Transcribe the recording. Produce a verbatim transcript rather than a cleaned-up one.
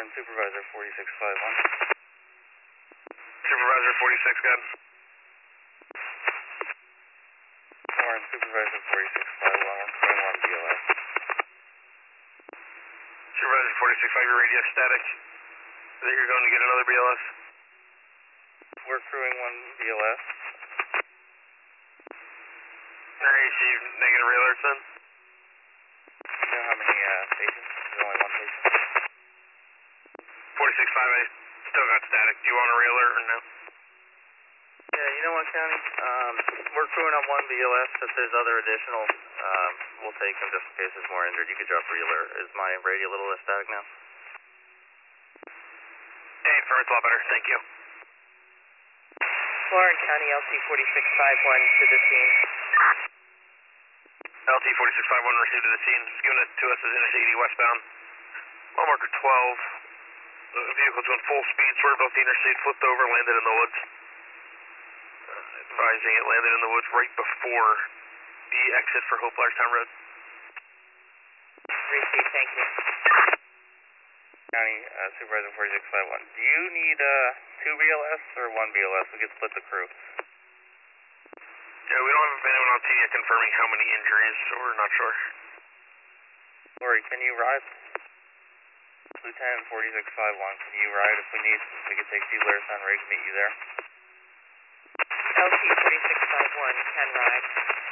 Warren, Supervisor forty-six five one. Supervisor forty-six, good. Warren, Supervisor forty-six five one, we're crewing one B L S. Supervisor forty-six five, your radio static. Is that you're going to get another B L S? We're crewing one B L S. Alright, you see negative ray alerts then? You know how many uh, stations? There's only one station. forty-six five, I still got static. Do you want a ray alert or no? Yeah, you know what, County? Um, we're crewing on one B L S. If there's other additional, um, we'll take them just in case there's more injured. You could drop a alert. Is my radio a little less static now? Hey, it's a lot better. Thank you. Warren County, L T forty-six five one to the scene. L T forty-six five one received to the scene. It's given it to us as Interstate eighty westbound. Mile marker twelve. The vehicle's going full speed, swerved off the interstate, flipped over, landed in the woods. Uh, advising it landed in the woods right before the exit for Hope Larchtown Road. Received, thank you. County, uh, Supervisor forty-six five one. Do you need uh, two B L S or one B L S? We could split the crew. Yeah, we don't have anyone on T V yet confirming how many injuries, so we're not sure. Lori, can you ride? Lieutenant forty-six five one, can you ride if we need? We could take two Blair's on rig, meet you there. L T forty-six five one can ride.